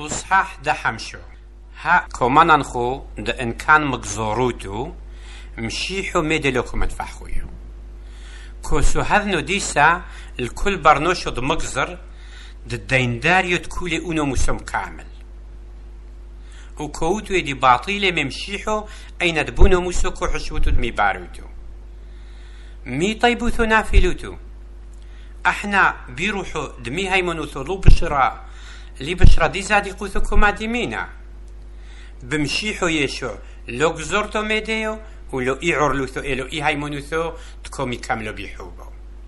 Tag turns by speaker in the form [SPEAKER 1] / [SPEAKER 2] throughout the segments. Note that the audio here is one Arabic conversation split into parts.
[SPEAKER 1] وصحاح دحمشو ها كومانان خو دا إن كان مقزوروتو مشيحو ميدلوكو مدفحخويو كوسو هذنو ديسا الكل برنوشو دا مقزر دا دينداريو تكولي اونو مسوم كامل وكوتو يدي باطيلة ممشيحو اين دبونو مسوكو حشوتو دمي باروتو مي طيبوثو نافلوتو احنا بيروحو دمي هايمونوثو لو بشرا لي بشرا دي زادي قوثو كوماديمينا بمشيحو يشو لو قزورتو ميديو ولو إعرلوثو إلو إهايمونوثو تكومي كاملو بيحوبو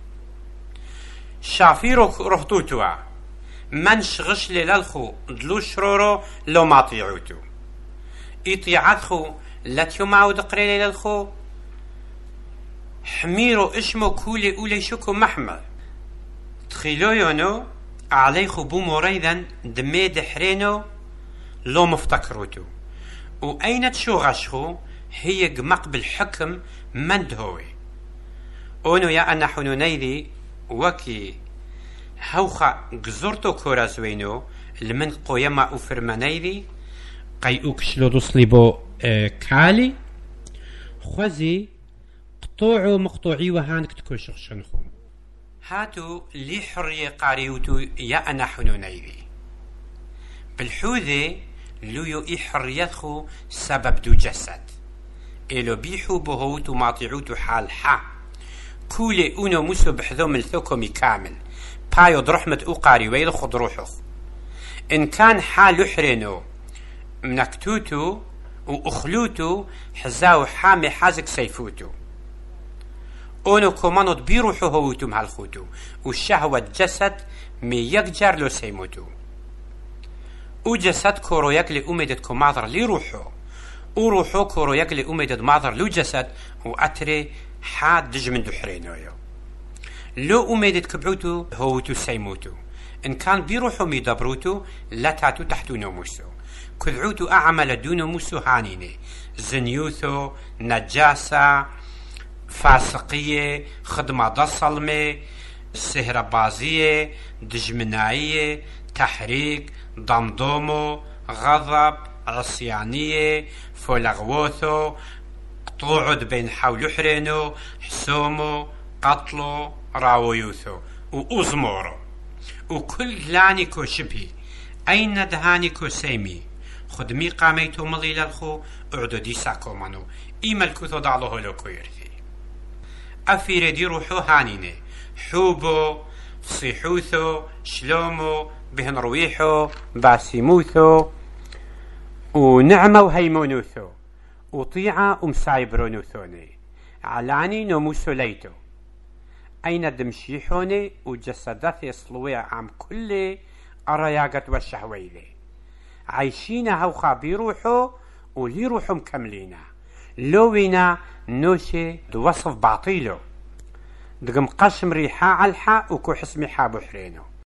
[SPEAKER 1] شافيرو رهطوتوا من شغش للالخو دلو شرورو لو ماطيعوتو إطيعاتخو لاتيو معود قريل للخو حميرو اشمو كولي أولي شكو محمل تخيلو يونو عليخو بومو ريذن دمي دحرينو لو مفتكروتو وأين تشو غشخو هي جمق بالحكم من دهوي اونو يا انا حنونيدي وكي هوخا جزرتو كورازوينو لمن قويما وفرمانيدي قيوك شلودو صليبو كالي خوزي قطوعو مقطوعي وهانك تكوشخ شنخو هاتو لي حرية قاريوتو يا انا حنونيدي بالحوذي ليو اي حريتخو سبب دو جسد إلو بيحو بهوتو ماطيعوتو حال حا كولي اونو موسو بحذو ملثوكومي كامل بايو درحمة اوقاري ويلو خد روحو ان كان حال يحرنو منكتوتو واخلوتو حزاو حامي حازك سيفوتو اونو كومانو بيروحو هوتو مهالخوتو والشهوة جسد مي يقجر لو سيموتو وجسد كورو يقلي اميدت كوماضر لي روحو وروحو كورو يقلي أميدد ماضر لو جسد وأتري حاد دج من دحرينويو لو أميدد كبعوتو هوتو سيموتو إن كان بيروحو ميدبروتو لا تاتو تحتو نوموسو كذعوتو أعمل دون موسو هانيني زنيوثو نجاسة فاسقية خدمة ضصلمة سهربازية دجمنائية تحريك ضمضومو غضب عصيانية فولغوثو قطوعد بين حول حرينو حسومو قتلو راويوثو وأزمورو وكل لانيكو شبهي أين دهانيكو سيمي خدمي قاميتو مليل الخو اعدو ديساكو منو إيما الكوثو دعلوه لوكو يرثي أفير دي روحو هانيني حوبو صيحوثو شلومو بهن رويحو باسيموثو ونعمة وهيمونوثو وطيعة ومسايبرونوثوني علاني نوموسو ليتو أين دمشيحوني وجسدات يصلوية عام كل أرياقت والشهويلي عايشين هوخا بيروحو ولي روحو مكملينا لوينا نوشي دوصف باطيلو دقم قشم ريحا علحا وكو حسمي حابو حرينو